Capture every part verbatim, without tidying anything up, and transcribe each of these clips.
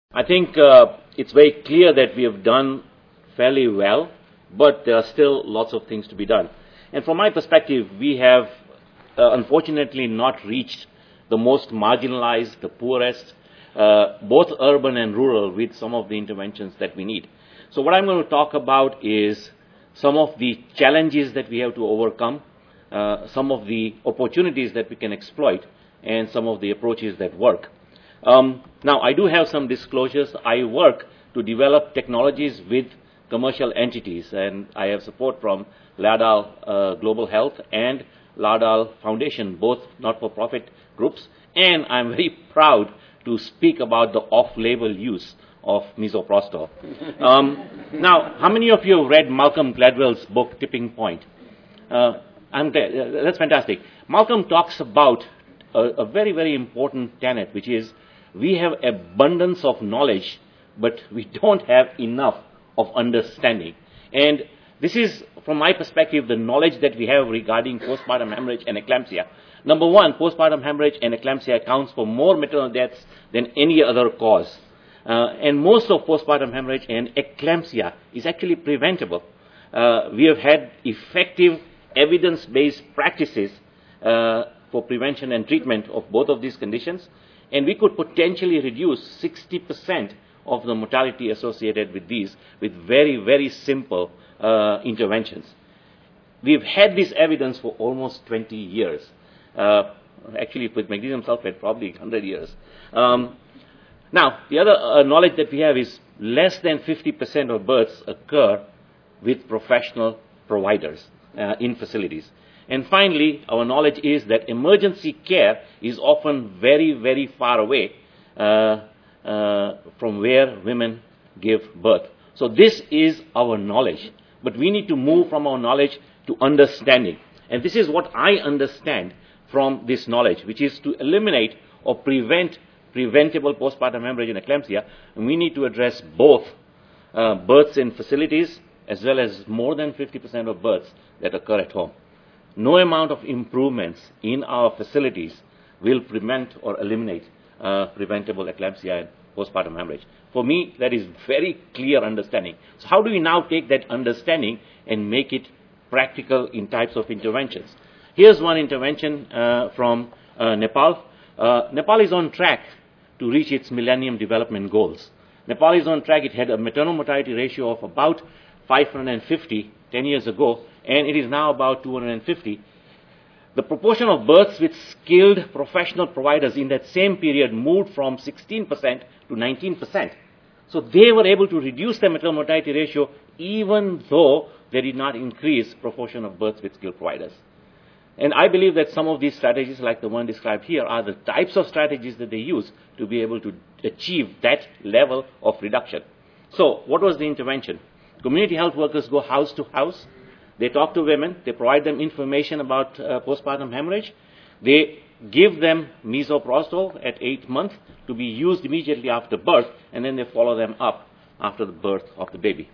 I think uh, it's very clear that we have done fairly well, but there are still lots of things to be done. And from my perspective, we have uh, unfortunately not reached the most marginalized, the poorest, uh, both urban and rural, with some of the interventions that we need. So what I'm going to talk about is some of the challenges that we have to overcome, uh, some of the opportunities that we can exploit, and some of the approaches that work. Um, now, I do have some disclosures. I work to develop technologies with commercial entities, and I have support from Ladal uh, Global Health and Ladal Foundation, both not-for-profit groups, and I'm very proud to speak about the off-label use of misoprostol. Um, now, how many of you have read Malcolm Gladwell's book, Tipping Point? Uh, I'm glad. Uh, that's fantastic. Malcolm talks about a, a very, very important tenet, which is we have abundance of knowledge, but we don't have enough of understanding. And this is, from my perspective, the knowledge that we have regarding postpartum hemorrhage and eclampsia. Number one, postpartum hemorrhage and eclampsia accounts for more maternal deaths than any other cause. Uh, and most of postpartum hemorrhage and eclampsia is actually preventable. Uh, we have had effective evidence-based practices uh, for prevention and treatment of both of these conditions, and we could potentially reduce sixty percent of the mortality associated with these with very, very simple uh, interventions. We've had this evidence for almost twenty years. Uh, actually, with magnesium sulfate, probably one hundred years. Um, now, the other uh, knowledge that we have is less than fifty percent of births occur with professional providers uh, in facilities. And finally, our knowledge is that emergency care is often very, very far away uh, uh, from where women give birth. So this is our knowledge. But we need to move from our knowledge to understanding. And this is what I understand from this knowledge, which is to eliminate or prevent preventable postpartum hemorrhage and eclampsia. And we need to address both uh, births in facilities as well as more than fifty percent of births that occur at home. No amount of improvements in our facilities will prevent or eliminate uh, preventable eclampsia and postpartum hemorrhage. For me, that is very clear understanding. So how do we now take that understanding and make it practical in types of interventions? Here's one intervention uh, from uh, Nepal. Uh, Nepal is on track to reach its Millennium Development Goals. Nepal is on track. It had a maternal mortality ratio of about five hundred fifty ten years ago, and it is now about two hundred fifty. The proportion of births with skilled professional providers in that same period moved from sixteen percent to nineteen percent. So they were able to reduce their maternal mortality ratio even though they did not increase proportion of births with skilled providers. And I believe that some of these strategies, like the one described here, are the types of strategies that they use to be able to achieve that level of reduction. So what was the intervention? Community health workers go house to house. They talk to women. They provide them information about uh, postpartum hemorrhage. They give them misoprostol at eight months to be used immediately after birth, and then they follow them up after the birth of the baby.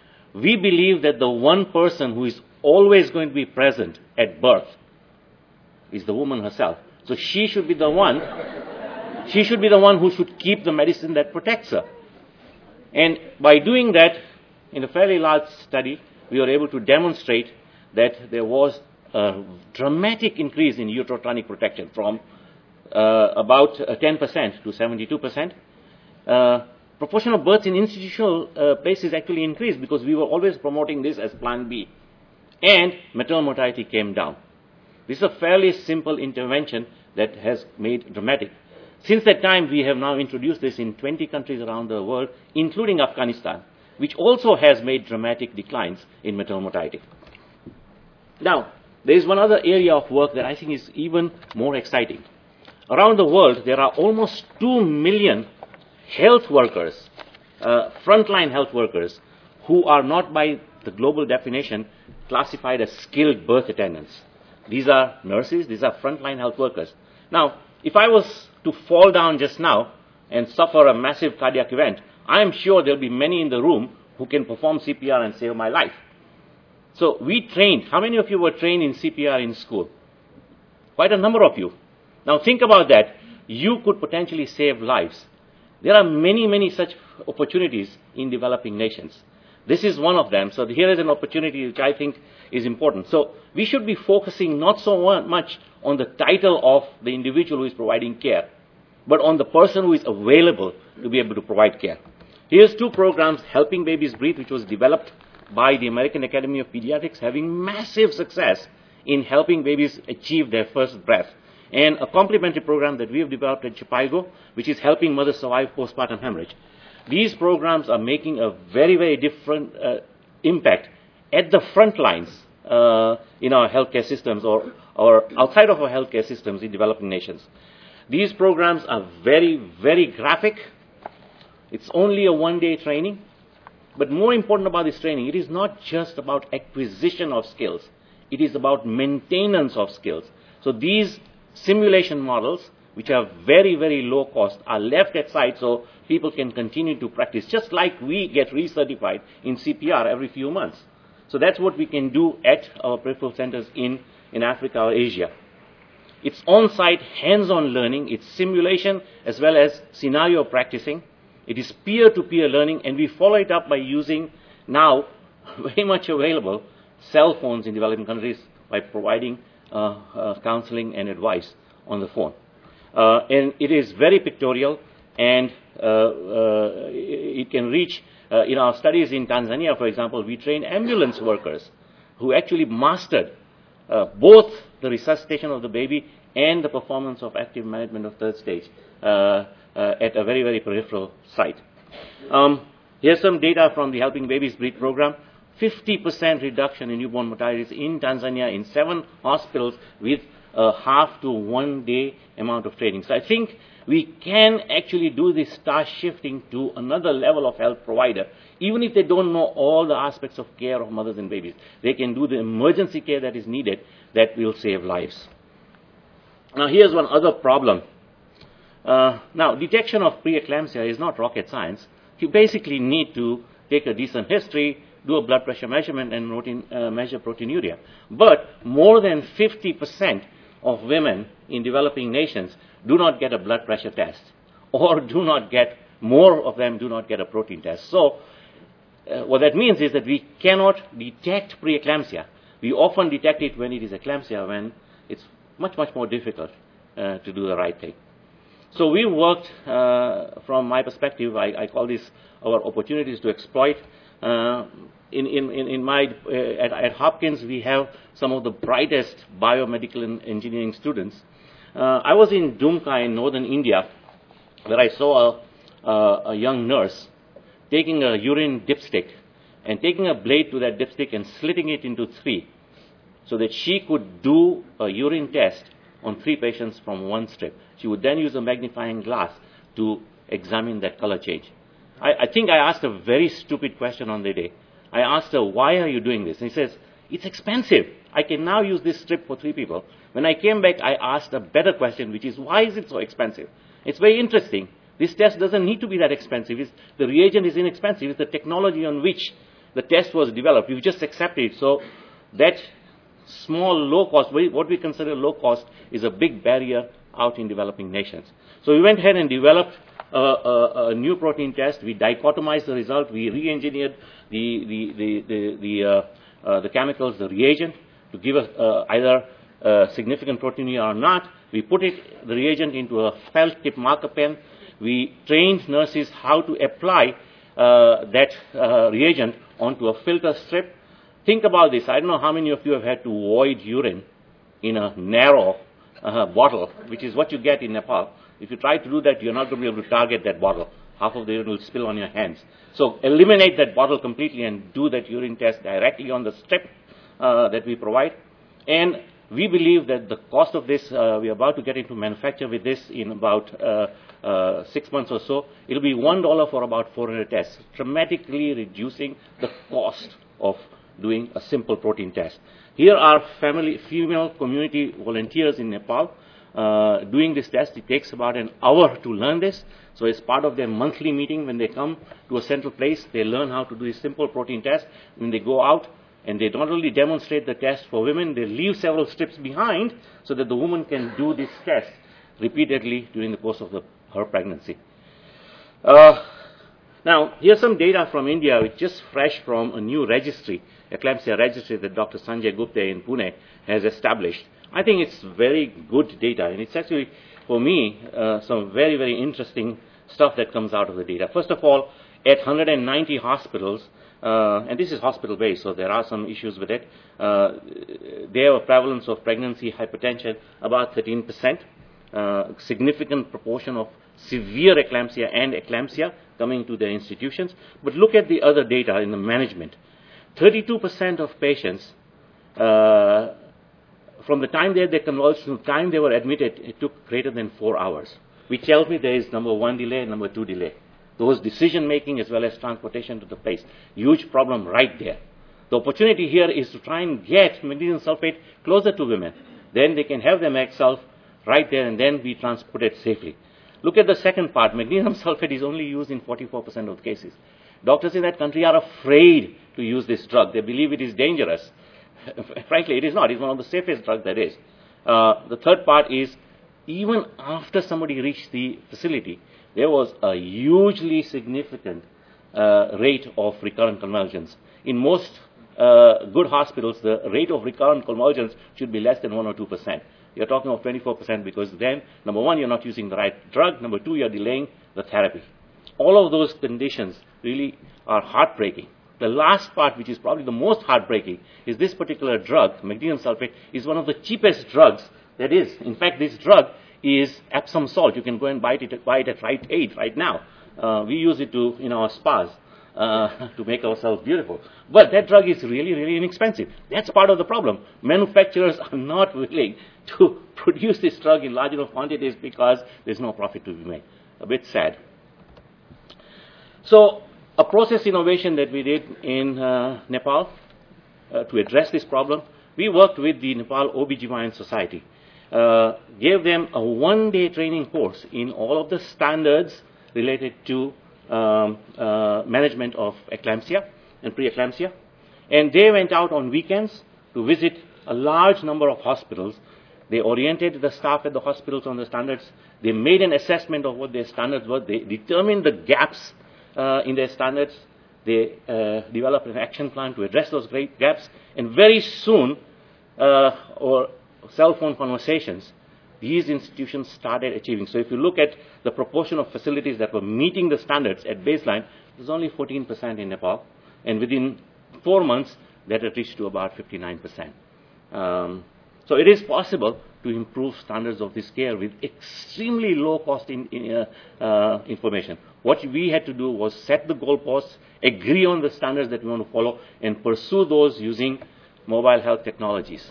We believe that the one person who is always going to be present at birth is the woman herself. So she should be the one, she should be the one who should keep the medicine that protects her. And by doing that, in a fairly large study, we were able to demonstrate that there was a dramatic increase in uterotonic protection from uh, about uh, ten percent to seventy-two percent. Uh, proportion of births in institutional uh, places actually increased because we were always promoting this as Plan B. And maternal mortality came down. This is a fairly simple intervention that has made dramatic. Since that time, we have now introduced this in twenty countries around the world, including Afghanistan, which also has made dramatic declines in maternal mortality. Now, there is one other area of work that I think is even more exciting. Around the world, there are almost two million health workers, uh, frontline health workers, who are not by the global definition classified as skilled birth attendants. These are nurses, these are frontline health workers. Now, if I was to fall down just now and suffer a massive cardiac event, I am sure there will be many in the room who can perform C P R and save my life. So we trained. How many of you were trained in C P R in school? Quite a number of you. Now think about that. You could potentially save lives. There are many, many such opportunities in developing nations. This is one of them. So here is an opportunity which I think is important. So we should be focusing not so much on the title of the individual who is providing care, but on the person who is available to be able to provide care. Here's two programs, Helping Babies Breathe, which was developed by the American Academy of Pediatrics, having massive success in helping babies achieve their first breath. And a complementary program that we have developed at Chipago, which is helping mothers survive postpartum hemorrhage. These programs are making a very, very different uh, impact at the front lines uh, in our healthcare systems or, or outside of our healthcare systems in developing nations. These programs are very, very graphic. It's only a one-day training. But more important about this training, it is not just about acquisition of skills. It is about maintenance of skills. So these simulation models, which are very, very low cost, are left at site so people can continue to practice, just like we get recertified in C P R every few months. So that's what we can do at our peripheral centers in, in Africa or Asia. It's on-site, hands-on learning. It's simulation as well as scenario practicing. It is peer-to-peer learning, and we follow it up by using now very much available cell phones in developing countries by providing uh, uh, counseling and advice on the phone. Uh, and it is very pictorial, and uh, uh, it can reach, uh, in our studies in Tanzania, for example, we trained ambulance workers who actually mastered uh, both the resuscitation of the baby and the performance of active management of third stage uh, uh, at a very, very peripheral site. Um, here's some data from the Helping Babies Breathe program. fifty percent reduction in newborn mortalities in Tanzania in seven hospitals with a half to one day amount of training. So I think we can actually do this task shifting to another level of health provider, even if they don't know all the aspects of care of mothers and babies. They can do the emergency care that is needed that will save lives. Now here's one other problem. Uh, now detection of preeclampsia is not rocket science. You basically need to take a decent history, do a blood pressure measurement, and routine, uh, measure proteinuria. But more than fifty percent of women in developing nations do not get a blood pressure test, or do not get, more of them do not get a protein test. So uh, what that means is that we cannot detect preeclampsia. We often detect it when it is eclampsia, when it's much, much more difficult uh, to do the right thing. So we worked, uh, from my perspective, I, I call this our opportunities to exploit. Uh, in, in, in my, uh, at, at Hopkins, we have some of the brightest biomedical engineering students. Uh, I was in Dumka in northern India, where I saw a, a, a young nurse taking a urine dipstick and taking a blade to that dipstick and slitting it into three so that she could do a urine test on three patients from one strip. She would then use a magnifying glass to examine that color change. I, I think I asked a very stupid question on the day. I asked her, why are you doing this? And he says, it's expensive. I can now use this strip for three people. When I came back, I asked a better question, which is, why is it so expensive? It's very interesting. This test doesn't need to be that expensive. It's, the reagent is inexpensive. It's the technology on which the test was developed. You just accept it. So that small, low cost, what we consider low cost, is a big barrier out in developing nations. So we went ahead and developed a, a, a new protein test. We dichotomized the result. We re-engineered the, the, the, the, the, uh, uh, the chemicals, the reagent, to give us uh, either uh, significant proteinuria or not. We put it, the reagent into a felt tip marker pen. We trained nurses how to apply uh, that uh, reagent onto a filter strip. Think about this. I don't know how many of you have had to void urine in a narrow uh, bottle, which is what you get in Nepal. If you try to do that, you're not going to be able to target that bottle. Half of the urine will spill on your hands. So eliminate that bottle completely and do that urine test directly on the strip uh, that we provide. And we believe that the cost of this, uh, we're about to get into manufacture with this in about uh, uh, six months or so. It'll be one dollar for about four hundred tests, dramatically reducing the cost of doing a simple protein test. Here are family, female community volunteers in Nepal uh, doing this test. It takes about an hour to learn this. So it's part of their monthly meeting. When they come to a central place, they learn how to do a simple protein test. When they go out, and they not only demonstrate the test for women, they leave several strips behind so that the woman can do this test repeatedly during the course of the, her pregnancy. Uh, now, here's some data from India, which is just fresh from a new registry, eclampsia registry that Doctor Sanjay Gupta in Pune has established. I think it's very good data, and it's actually, for me, uh, some very, very interesting stuff that comes out of the data. First of all, at one hundred ninety hospitals, uh, and this is hospital-based, so there are some issues with it, uh, they have a prevalence of pregnancy, hypertension, about thirteen percent, uh, significant proportion of severe eclampsia and eclampsia coming to their institutions. But look at the other data in the management. thirty-two percent of patients, uh, from the time they had their convulsions to the time they were admitted, it took greater than four hours, which tells me there is number one delay, number two delay. Those decision-making as well as transportation to the place. Huge problem right there. The opportunity here is to try and get magnesium sulfate closer to women. Then they can have their mag sulf right there and then be transported safely. Look at the second part. Magnesium sulfate is only used in forty-four percent of the cases. Doctors in that country are afraid to use this drug. They believe it is dangerous. Frankly, it is not. It's one of the safest drugs there is. Uh, the third part is, even after somebody reached the facility, there was a hugely significant uh, rate of recurrent convulsions. In most uh, good hospitals, the rate of recurrent convulsions should be less than one or two percent. You're talking of twenty-four percent because then, number one, you're not using the right drug. Number two, you're delaying the therapy. All of those conditions really are heartbreaking. The last part, which is probably the most heartbreaking, is this particular drug, magnesium sulfate, is one of the cheapest drugs that is. In fact, this drug is Epsom salt. You can go and buy it, buy it at Rite Aid right now. Uh, we use it to in our spas uh, to make ourselves beautiful. But that drug is really, really inexpensive. That's part of the problem. Manufacturers are not willing to produce this drug in large enough quantities because there's no profit to be made. A bit sad. So, a process innovation that we did in uh, Nepal uh, to address this problem, we worked with the Nepal O B G Y N Society. Uh, gave them a one-day training course in all of the standards related to um, uh, management of eclampsia and preeclampsia. And they went out on weekends to visit a large number of hospitals. They oriented the staff at the hospitals on the standards. They made an assessment of what their standards were. They determined the gaps uh, in their standards. They uh, developed an action plan to address those great gaps. And very soon, uh, or cell phone conversations, these institutions started achieving. So if you look at the proportion of facilities that were meeting the standards at baseline, it was only fourteen percent in Nepal. And within four months, that had reached to about fifty-nine percent. Um, so it is possible to improve standards of this care with extremely low cost in, in, uh, uh, information. What we had to do was set the goalposts, agree on the standards that we want to follow, and pursue those using mobile health technologies.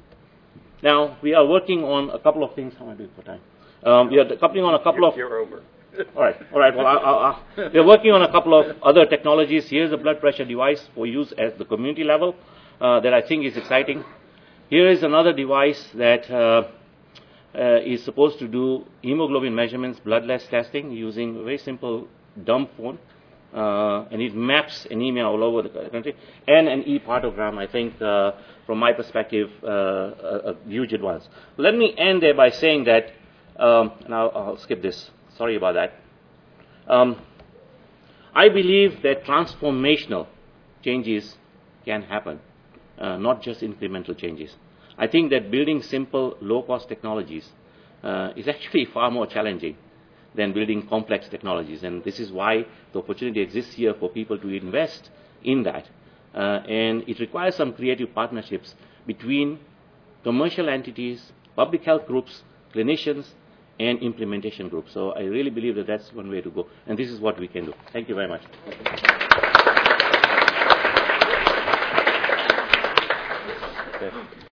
Now, we are working on a couple of things. How am I doing for time? Um, we are working on a couple of... You're over. all right, all right. Well, I, I, I, we are working on a couple of other technologies. Here's a blood pressure device for use at the community level uh, that I think is exciting. Here is another device that uh, uh, is supposed to do hemoglobin measurements, bloodless testing, using a very simple dumb phone. Uh, and it maps anemia all over the country, and an e-partogram, I think, uh, from my perspective, uh, a, a huge advance. Let me end there by saying that, um, and I'll, I'll skip this, sorry about that. Um, I believe that transformational changes can happen, uh, not just incremental changes. I think that building simple, low-cost technologies uh, is actually far more challenging than building complex technologies. And this is why the opportunity exists here for people to invest in that. Uh, and it requires some creative partnerships between commercial entities, public health groups, clinicians, and implementation groups. So I really believe that that's one way to go. And this is what we can do. Thank you very much. Okay.